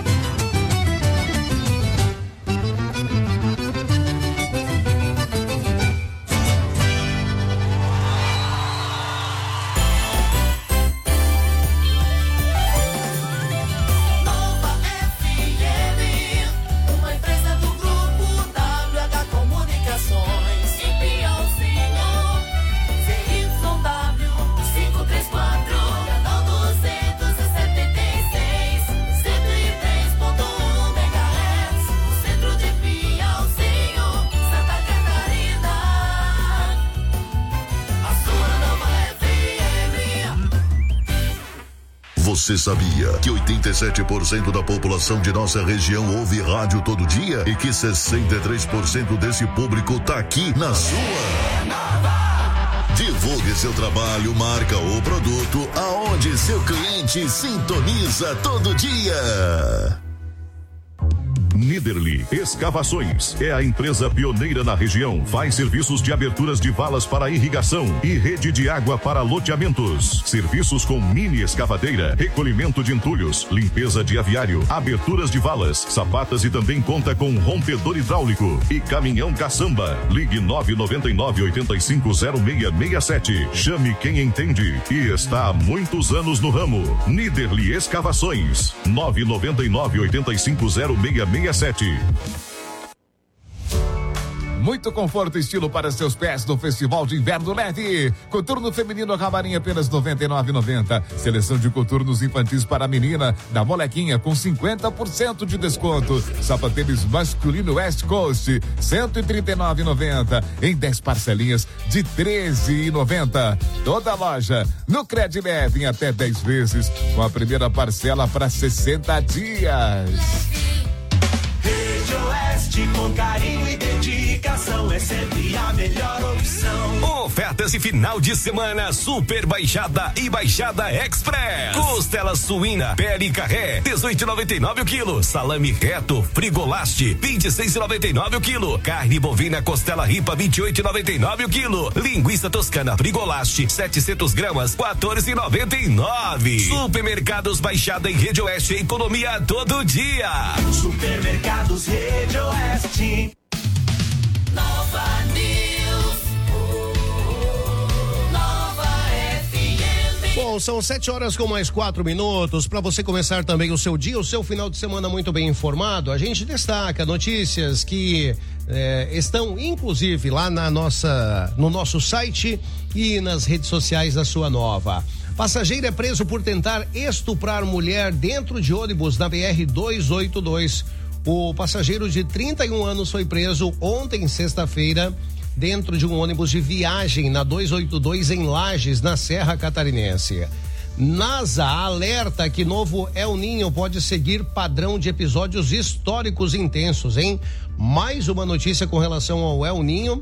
Você sabia que 87% da população de nossa região ouve rádio todo dia e que 63% desse público tá aqui na sua? Divulgue seu trabalho, marca ou produto aonde seu cliente sintoniza todo dia. Niederli Escavações é a empresa pioneira na região. Faz serviços de aberturas de valas para irrigação e rede de água para loteamentos. Serviços com mini escavadeira, recolhimento de entulhos, limpeza de aviário, aberturas de valas, sapatas e também conta com rompedor hidráulico e caminhão caçamba. Ligue 999-850667. Chame quem entende e está há muitos anos no ramo. Niederli Escavações 999-850667. Muito conforto e estilo para seus pés no Festival de Inverno Leve. Coturno feminino Camarim apenas R$ 99,90. Seleção de coturnos infantis para a menina da Molequinha com 50% de desconto. Sapatênis masculino West Coast R$ 139,90 em 10 parcelinhas de R$ 13,90. Toda loja no Credileve em até 10 vezes com a primeira parcela para 60 dias. Rede Oeste, com carinho e dedicação, é sempre a melhor opção. Ofertas de final de semana Super Baixada e Baixada Express. Costela suína, pele carré, 18,99 o quilo. Salame reto, Frigolaste, 26,99 o quilo. Carne bovina costela ripa, 28,99 o quilo. Linguiça toscana Frigolaste, 700 gramas, 14,99. Supermercados Baixada em Rede Oeste, economia todo dia. Supermercados Rede Oeste. Nova News. Nova FM. Bom, são 7 horas com mais 4 minutos. Para você começar também o seu dia, o seu final de semana muito bem informado, a gente destaca notícias que estão inclusive lá no nosso site e nas redes sociais da Sua Nova. Passageiro é preso por tentar estuprar mulher dentro de ônibus na BR-282. O passageiro de 31 anos foi preso ontem, sexta-feira, dentro de um ônibus de viagem na 282 em Lages, na Serra Catarinense. NASA alerta que novo El Ninho pode seguir padrão de episódios históricos intensos, hein? Mais uma notícia com relação ao El Ninho.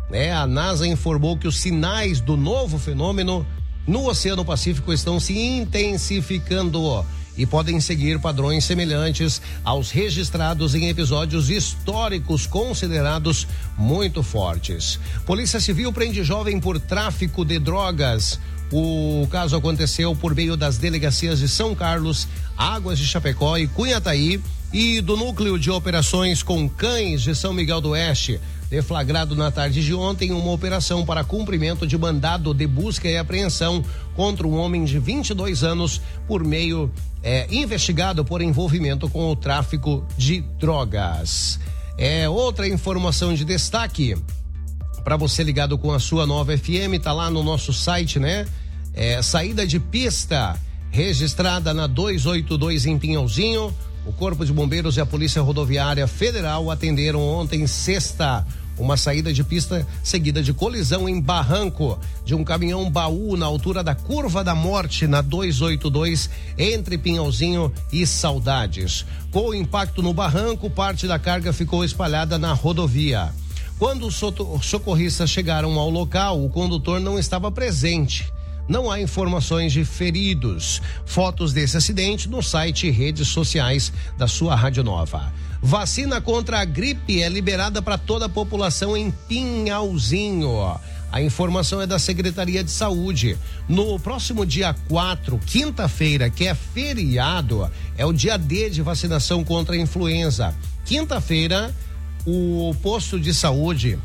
A NASA informou que os sinais do novo fenômeno no Oceano Pacífico estão se intensificando e podem seguir padrões semelhantes aos registrados em episódios históricos considerados muito fortes. Polícia Civil prende jovem por tráfico de drogas. O caso aconteceu por meio das delegacias de São Carlos, Águas de Chapecó e Cunhataí e do Núcleo de Operações com Cães de São Miguel do Oeste. Deflagrado na tarde de ontem uma operação para cumprimento de mandado de busca e apreensão contra um homem de 22 anos por meio investigado por envolvimento com o tráfico de drogas. Outra informação de destaque para você ligado com a Sua Nova FM, tá lá no nosso site, né? Saída de pista registrada na 282 em Pinhalzinho. O Corpo de Bombeiros e a Polícia Rodoviária Federal atenderam ontem, sexta, uma saída de pista seguida de colisão em barranco de um caminhão baú na altura da Curva da Morte, na 282, entre Pinhalzinho e Saudades. Com o impacto no barranco, parte da carga ficou espalhada na rodovia. Quando os socorristas chegaram ao local, o condutor não estava presente. Não há informações de feridos. Fotos desse acidente no site e redes sociais da sua Rádio Nova. Vacina contra a gripe é liberada para toda a população em Pinhalzinho. A informação é da Secretaria de Saúde. No próximo dia 4, quinta-feira, que é feriado, é o dia D de vacinação contra a influenza. Quinta-feira, o posto de saúde,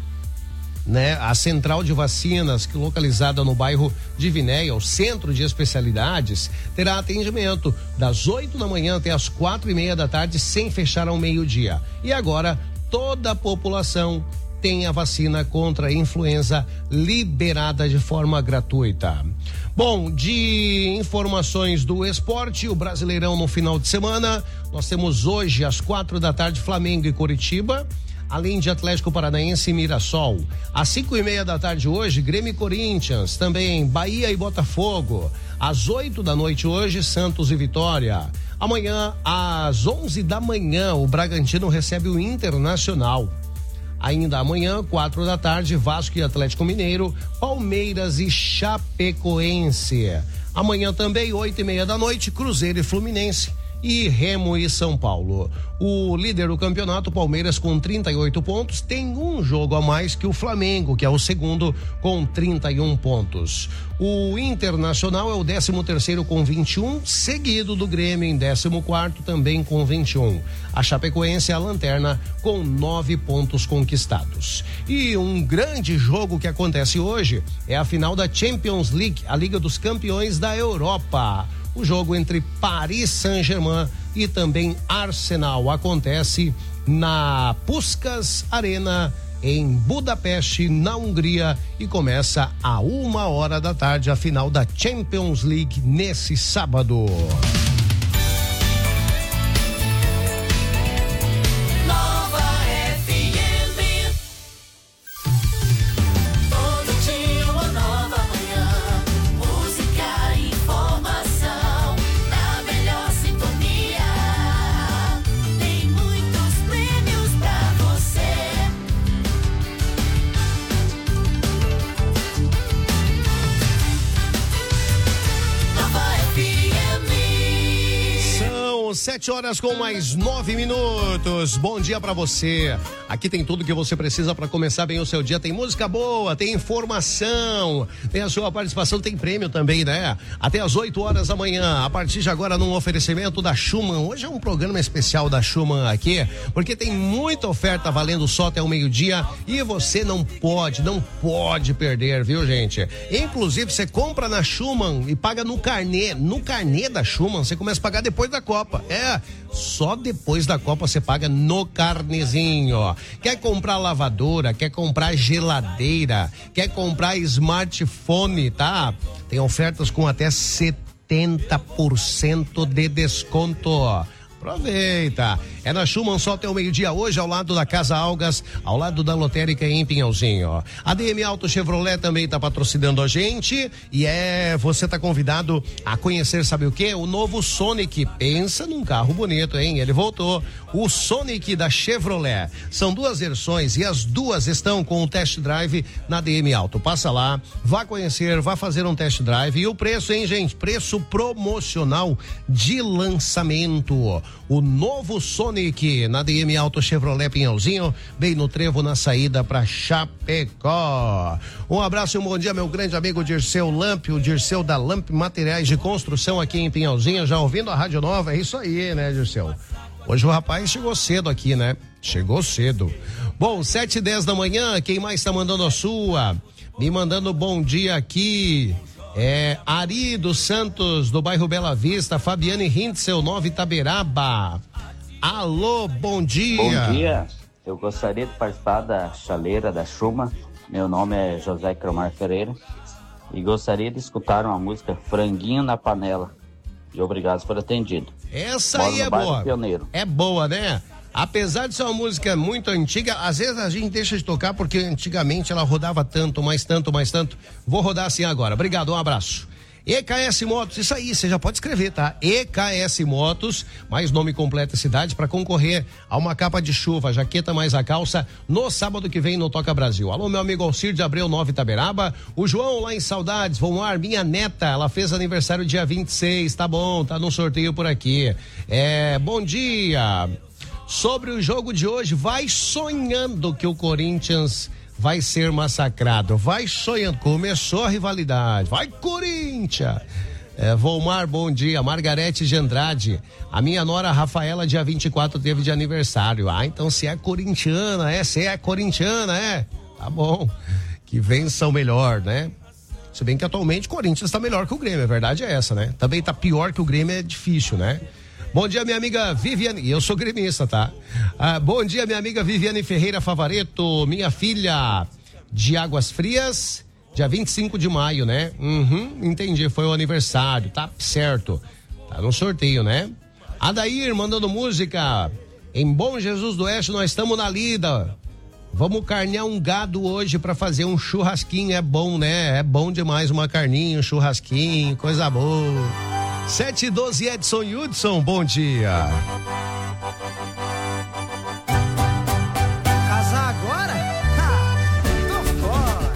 a central de vacinas, que localizada no bairro de Vinéia, o centro de especialidades, terá atendimento das 8 da manhã até as 4:30 da tarde, sem fechar ao meio-dia. E agora, toda a população tem a vacina contra a influenza liberada de forma gratuita. Bom, de informações do esporte, o Brasileirão no final de semana, nós temos hoje às 4 da tarde Flamengo e Coritiba. além de Atlético Paranaense e Mirassol. Às 5:30 da tarde hoje, Grêmio e Corinthians, também Bahia e Botafogo. Às 8 da noite hoje, Santos e Vitória. Amanhã, às 11 da manhã, o Bragantino recebe o Internacional. Ainda amanhã, 4 da tarde, Vasco e Atlético Mineiro, Palmeiras e Chapecoense. Amanhã também, 8:30 da noite, Cruzeiro e Fluminense. E Remo e São Paulo. O líder do campeonato, Palmeiras, com 38 pontos, tem um jogo a mais que o Flamengo, que é o segundo, com 31 pontos. O Internacional é o 13º com 21, seguido do Grêmio em 14º, também com 21. A Chapecoense é a lanterna, com 9 pontos conquistados. E um grande jogo que acontece hoje é a final da Champions League, a Liga dos Campeões da Europa. O jogo entre Paris Saint-Germain e também Arsenal acontece na Puskás Arena em Budapeste, na Hungria, e começa a 1h da tarde a final da Champions League nesse sábado. São 7h com mais 9 minutos. Bom dia pra você. Aqui tem tudo que você precisa pra começar bem o seu dia. Tem música boa, tem informação, tem a sua participação, tem prêmio também, né? Até às 8h da manhã, a partir de agora, num oferecimento da Schumann. Hoje é um programa especial da Schumann aqui, porque tem muita oferta valendo só até o meio-dia e você não pode perder, viu, gente? Inclusive, você compra na Schumann e paga no carnê da Schumann, você começa a pagar depois da Copa. Só depois da Copa você paga no carnezinho. Quer comprar lavadora, quer comprar geladeira, quer comprar smartphone, tá? Tem ofertas com até 70% de desconto. Aproveita. É na Schumann só até o meio-dia hoje, ao lado da Casa Algas, ao lado da Lotérica em Pinhalzinho. A DM Auto Chevrolet também tá patrocinando a gente e você tá convidado a conhecer, sabe o quê? O novo Sonic. Pensa num carro bonito, hein? Ele voltou. O Sonic da Chevrolet. São duas versões e as duas estão com o test drive na DM Auto. Passa lá, vá conhecer, vá fazer um test drive. E o preço, hein, gente? Preço promocional de lançamento. O novo Sonic na DM Auto Chevrolet Pinhalzinho, bem no trevo na saída para Chapecó. Um abraço e um bom dia, meu grande amigo Dirceu Lamp, o Dirceu da Lamp Materiais de Construção aqui em Pinhalzinho, já ouvindo a Rádio Nova. É isso aí, né, Dirceu? Hoje o rapaz chegou cedo aqui, né? Chegou cedo. Bom, 7h10 da manhã, quem mais tá mandando a sua? Me mandando bom dia aqui. Ari dos Santos, do bairro Bela Vista, Fabiane Hintzel, Nova Itaberaba. Alô, bom dia. Bom dia, eu gostaria de participar da chaleira da Schumann. Meu nome é José Cromar Ferreira e gostaria de escutar uma música Franguinho na Panela. E obrigado por atendido. Essa aí é boa. Pioneiro. É boa, né? Apesar de ser uma música muito antiga, às vezes a gente deixa de tocar porque antigamente ela rodava tanto, mais tanto. Vou rodar assim agora. Obrigado, um abraço. EKS Motos, isso aí, você já pode escrever, tá? EKS Motos, mais nome completo e cidade, para concorrer a uma capa de chuva, jaqueta mais a calça, no sábado que vem no Toca Brasil. Alô, meu amigo Alcir de Abreu, Nova Itaberaba. O João lá em Saudades, Vomar, minha neta, ela fez aniversário dia 26, tá bom, tá no sorteio por aqui. Bom dia. Sobre o jogo de hoje, vai sonhando que o Corinthians vai ser massacrado. Vai sonhando. Começou a rivalidade. Vai, Corinthians! Volmar, bom dia. Margarete de Andrade. A minha nora Rafaela, dia 24, teve de aniversário. Então se é corintiana, Tá bom. Que vença o melhor, né? Se bem que atualmente o Corinthians tá melhor que o Grêmio. A verdade é essa, né? Também tá pior que o Grêmio, é difícil, né? Bom dia, minha amiga Viviane, e eu sou gremista, tá? Bom dia, minha amiga Viviane Ferreira Favareto, minha filha de Águas Frias, dia 25 de maio, né? Entendi, foi o aniversário, tá certo. Tá no sorteio, né? Adair mandando música. Em Bom Jesus do Oeste nós estamos na lida. Vamos carnear um gado hoje pra fazer um churrasquinho, é bom, né? É bom demais uma carninha, um churrasquinho, coisa boa. 7h12, Edson e Hudson, bom dia. Casar agora? Ha, tô fora.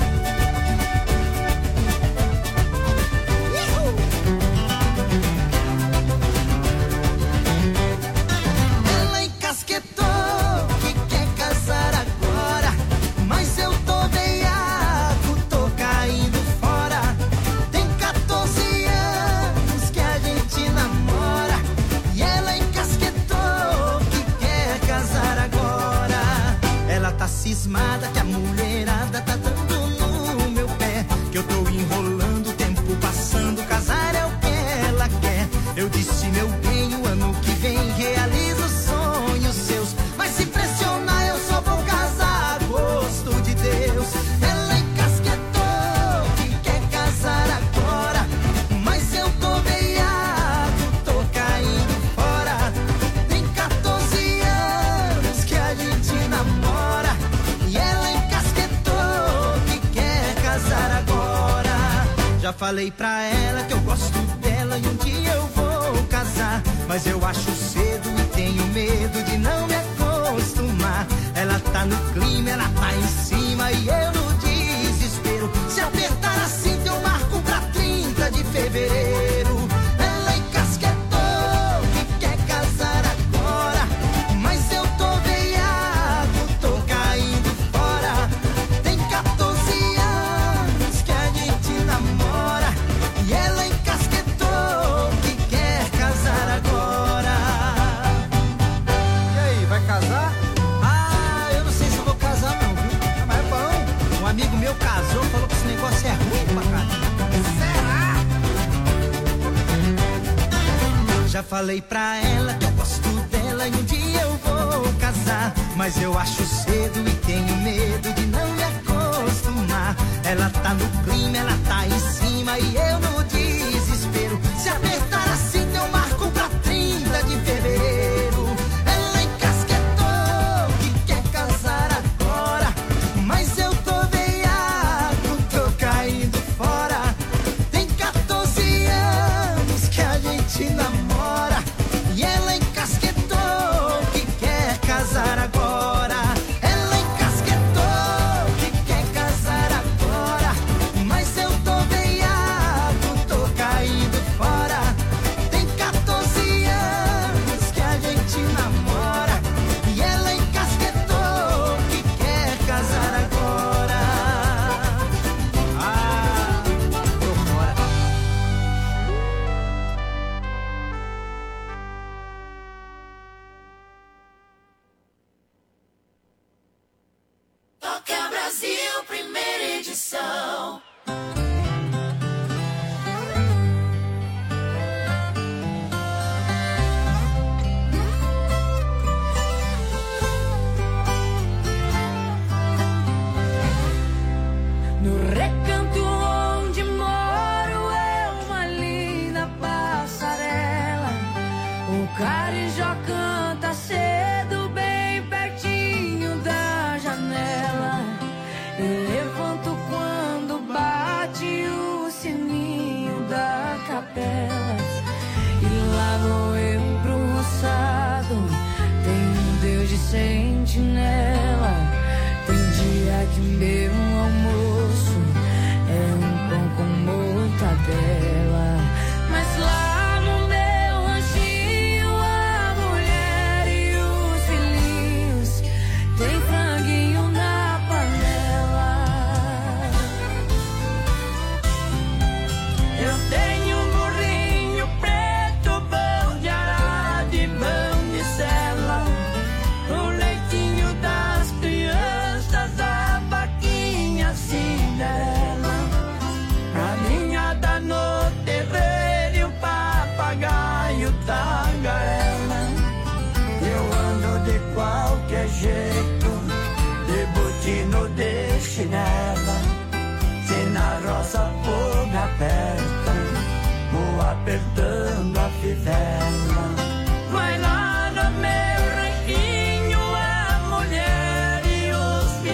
Ela encasquetou que quer casar agora, mas eu tô veiaco, tô caindo fora. Tem 14 anos que a gente namora e ela encasquetou que quer casar agora. Ela tá cismada que a mulherada tá dando no meu pé, que eu tô enrolando, o tempo passando, casar é o que ela quer. Eu disse, meu bem, o ano que vem realizo os sonhos seus, mas se pressionar eu só vou casar a gosto de Deus. Ela encasquetou que quer casar agora, mas eu tô veiaco, tô caindo fora. Tem 14 anos que a gente namora e ela encasquetou que quer casar agora. Já falei pra ela que eu gosto dela e um dia eu vou casar, mas eu acho cedo e tenho medo de não me acostumar. Ela tá no clima, ela tá em cima e eu no desespero. Se apertar assim eu marco pra 30 de fevereiro. Ela encasquetou que quer casar agora, mas eu tô veiaco, tô caindo fora. Tem 14 anos que a gente namora e ela encasquetou que quer casar agora. E aí, vai casar? Ah, eu não sei se eu vou casar não, viu? Mas é bom. Um amigo meu casou, falou que esse negócio é ruim pra casa. Será? Já falei pra ela que eu gosto dela e um dia eu vou casar, mas eu acho cedo e tenho medo de não me acostumar. Ela tá no clima, ela tá em cima e eu no desespero. Se apertar assim eu marco pra 30 de fevereiro. Ela encasquetou que quer casar agora, mas eu tô veiaco, tô caindo fora. Tem 14 anos que a gente namora e ela encasquetou que quer casar agora. Ela encasquetou que quer casar agora, mas eu tô veiaco, tô caindo fora. Tem 14 anos que a gente namora e ela encasquetou que quer casar agora. Ah, tô fora. Toca Brasil, primeira edição. No recanto onde moro é uma linda passarela. O carijó canta cedo, bem pertinho da janela. Eu levanto quando bate o sininho da capela. E lá vou eu pro roçado, tem um Deus de sentinela. Tem dia que meu almoço é um pão com mortadela. Mas lá no meu ranchinho a mulher e os filhinhos tem franguinho na panela. Eu tenho um burrinho preto, bom de arado e bom de sela. O leitinho das crianças, a vaquinha Cinderela. A ninhada no terreiro e o papagaio tagarela. Eu ando de qualquer jeito, de botino, de chinela. Se na roça for me aperta, vou apertando a fivela. Vai lá no meu ranquinho, a mulher e os filhos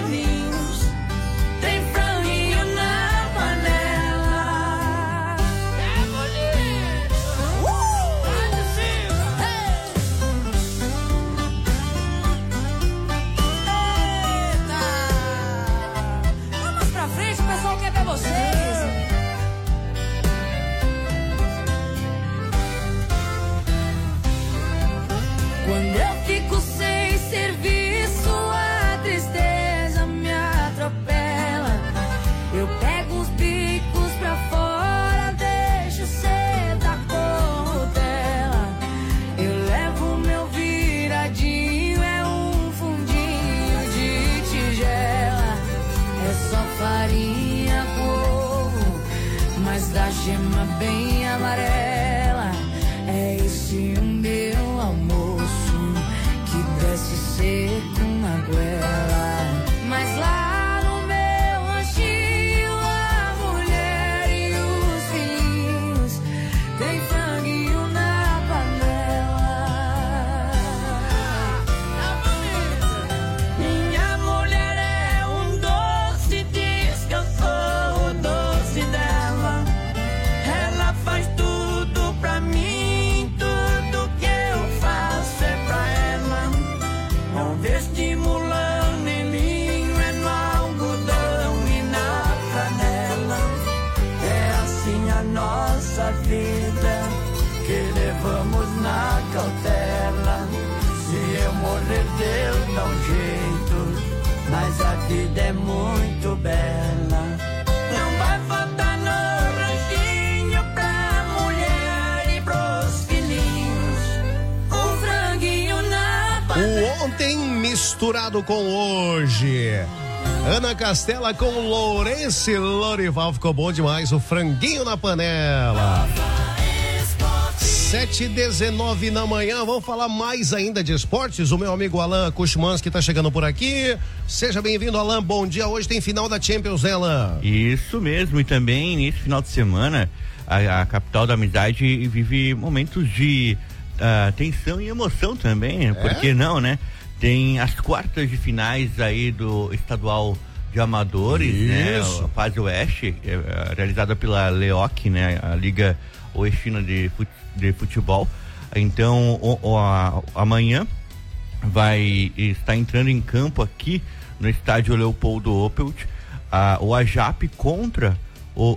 Deus dá um jeito, mas a vida é muito bela. Não vai faltar no ranchinho pra mulher e pros filhinhos um franguinho na panela. O ontem misturado com hoje. Ana Castela com Lourenço Lorival, ficou bom demais, o franguinho na panela. 7h19 da manhã, vamos falar mais ainda de esportes. O meu amigo Alan Kuchmanski está chegando por aqui. Seja bem-vindo, Alan, bom dia. Hoje tem final da Champions, né, Alan? Isso mesmo, e também nesse final de semana a capital da amizade vive momentos de tensão e emoção também, por que não, né? Tem as quartas de finais aí do estadual de amadores, né? A fase oeste, realizada pela LEOC, né? A Liga Oestina de Futebol. Então, amanhã vai estar entrando em campo aqui no estádio Leopoldo Opelt, o AJAP contra o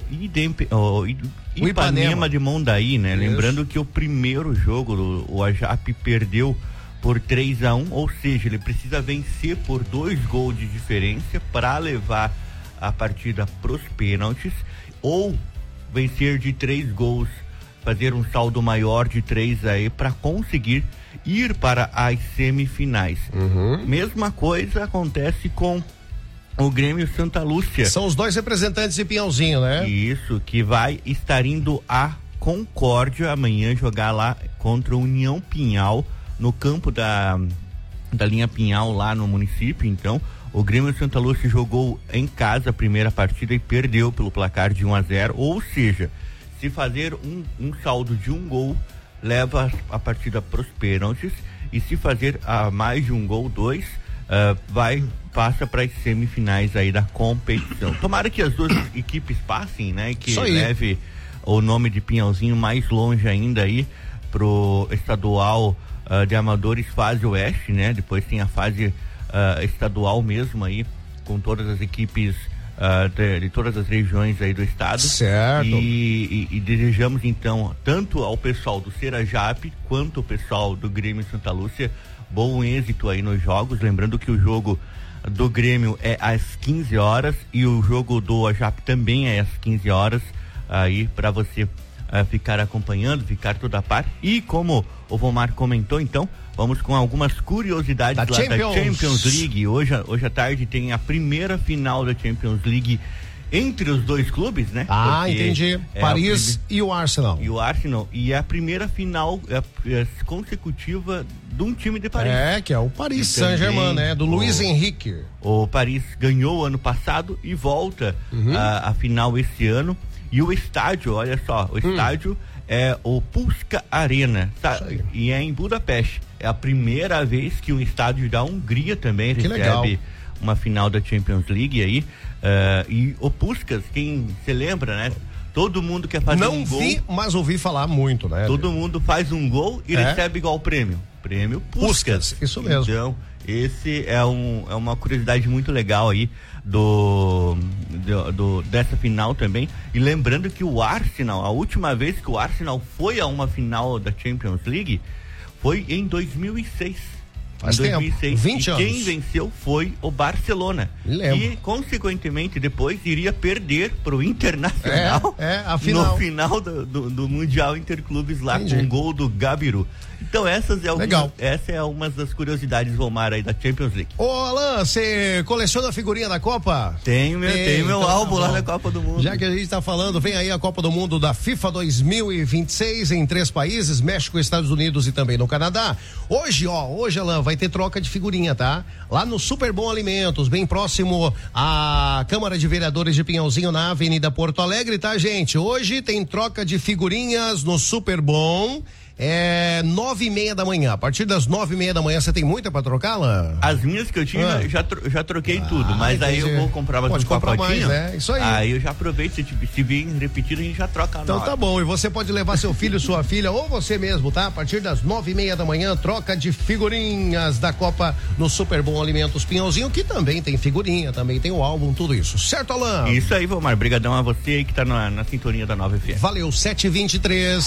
Ipanema de Mondaí, né? Lembrando que o primeiro jogo o AJAP perdeu por 3-1, ou seja, ele precisa vencer por 2 gols de diferença para levar a partida pros pênaltis, ou vencer de 3 gols, fazer um saldo maior de 3 aí para conseguir ir para as semifinais. Mesma coisa acontece com o Grêmio Santa Lúcia. São os 2 representantes de Pinhalzinho, né? Isso, que vai estar indo a Concórdia amanhã jogar lá contra o União Pinhal, no campo da linha Pinhal lá no município. Então, o Grêmio Santa Lúcia jogou em casa a primeira partida e perdeu pelo placar de 1-0, ou seja, se fazer um saldo de 1 gol, leva a partida para os pênaltis, e se fazer mais de 1 gol, 2, passa para as semifinais aí da competição. Tomara que as 2 equipes passem, né? Que leve o nome de Pinhalzinho mais longe ainda aí pro estadual de amadores fase oeste, né? Depois tem a fase estadual mesmo aí, com todas as equipes de todas as regiões aí do estado. Certo. E desejamos então, tanto ao pessoal do Serajap quanto ao pessoal do Grêmio Santa Lúcia, bom êxito aí nos jogos. Lembrando que o jogo do Grêmio é às 15 horas e o jogo do AJAP também é às 15 horas, aí para você ficar acompanhando, ficar toda a par. E como o Vomar comentou, então, vamos com algumas curiosidades da Champions League. Hoje à tarde tem a primeira final da Champions League entre os 2 clubes, né? Entendi. Paris e o Arsenal. E é a primeira final consecutiva de um time de Paris. Que é o Paris Saint-Germain, né? Do Luiz Henrique. O Paris ganhou ano passado e volta a final esse ano. E o estádio, olha só, o estádio é o Puskás Arena, tá? E é em Budapeste. É a primeira vez que um estádio da Hungria também recebe uma final da Champions League aí. E o Puskás, quem se lembra, né? Todo mundo quer fazer um gol. Não vi, mas ouvi falar muito, né? Todo mundo faz um gol e recebe igual prêmio. Prêmio Puskás. Isso mesmo. Então, esse é uma curiosidade muito legal aí dessa final também. E lembrando que o Arsenal, a última vez que o Arsenal foi a uma final da Champions League foi em 2006. Faz tempo, 20 anos. Quem venceu foi o Barcelona. E, consequentemente, depois iria perder para o Internacional a final. No final do Mundial Interclubes lá. Com um gol do Gabiru. Então essa é uma das curiosidades, Vomar, aí da Champions League. Ô Alan, você coleciona a figurinha da Copa? Tenho meu álbum lá da Copa do Mundo. Já que a gente tá falando, vem aí a Copa do Mundo da FIFA 2026 em 3 países, México, Estados Unidos e também no Canadá. Hoje, Alan, vai ter troca de figurinha, tá? Lá no Super Bom Alimentos, bem próximo à Câmara de Vereadores de Pinhalzinho, na Avenida Porto Alegre, tá, gente? Hoje tem troca de figurinhas no Super Bom. 9h30 da manhã. A partir das 9h30 da manhã, você tem muita pra trocá-la? As minhas que eu tinha, já troquei tudo, mas aí eu vou comprar mais um pacotinho. Isso aí. Aí eu já aproveito, se vir repetido, a gente já troca. Então tá bom, e você pode levar seu filho, sua filha, ou você mesmo, tá? A partir das 9h30 da manhã, troca de figurinhas da Copa no Super Bom Alimentos Pinhalzinho, que também tem figurinha, também tem o álbum, tudo isso. Certo, Alan? Isso aí, Vomar. Brigadão a você aí que tá na sintonia da 9FM. Valeu, 7h23.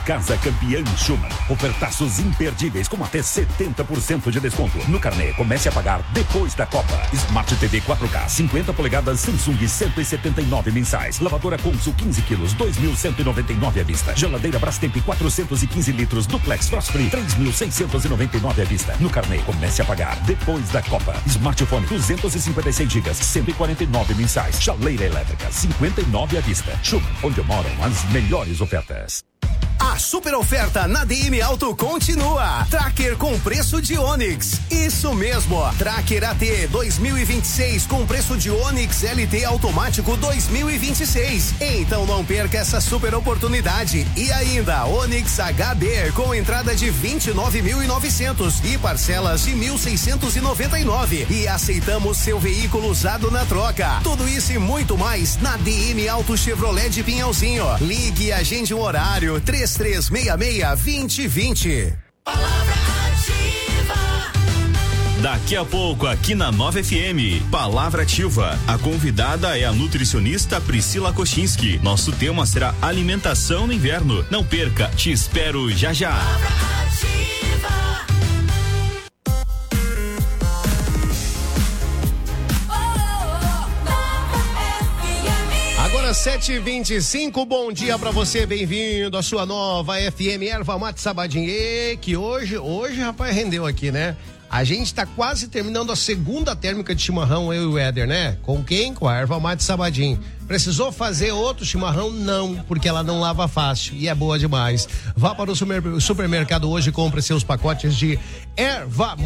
Casa Campeã Schumann. Ofertaços imperdíveis com até 70% de desconto. No carnê, comece a pagar depois da Copa. Smart TV 4K 50 polegadas Samsung 179 mensais. Lavadora Consul 15 quilos 2.199 à vista. Geladeira Brastemp 415 litros Duplex Frost Free 3.699 à vista. No carnê, comece a pagar depois da Copa. Smartphone 256 GB 149 mensais. Chaleira elétrica 59 à vista. Schumann, onde moram as melhores ofertas. A super oferta na DM Auto continua. Tracker com preço de Onix. Isso mesmo. Tracker AT 2026 com preço de Onix LT automático 2026. Então não perca essa super oportunidade. E ainda Onix HD com entrada de 29.900 e parcelas de 1.699. E aceitamos seu veículo usado na troca. Tudo isso e muito mais na DM Auto Chevrolet de Pinhalzinho. Ligue e agende um horário 3366-2020. Daqui a pouco, aqui na 9FM, Palavra Ativa. A convidada é a nutricionista Priscila Kochinski. Nosso tema será alimentação no inverno. Não perca, te espero já já. Agora 7h25, bom dia pra você, bem-vindo à sua nova FM Erva Mate Sabadinho. E que hoje, rapaz, rendeu aqui, né? A gente tá quase terminando a segunda térmica de chimarrão, eu e o Éder, né? Com quem? Com a Erva Mate Sabadinho. Precisou fazer outro chimarrão? Não, porque ela não lava fácil e é boa demais. Vá para o supermercado hoje e compre seus pacotes de Erva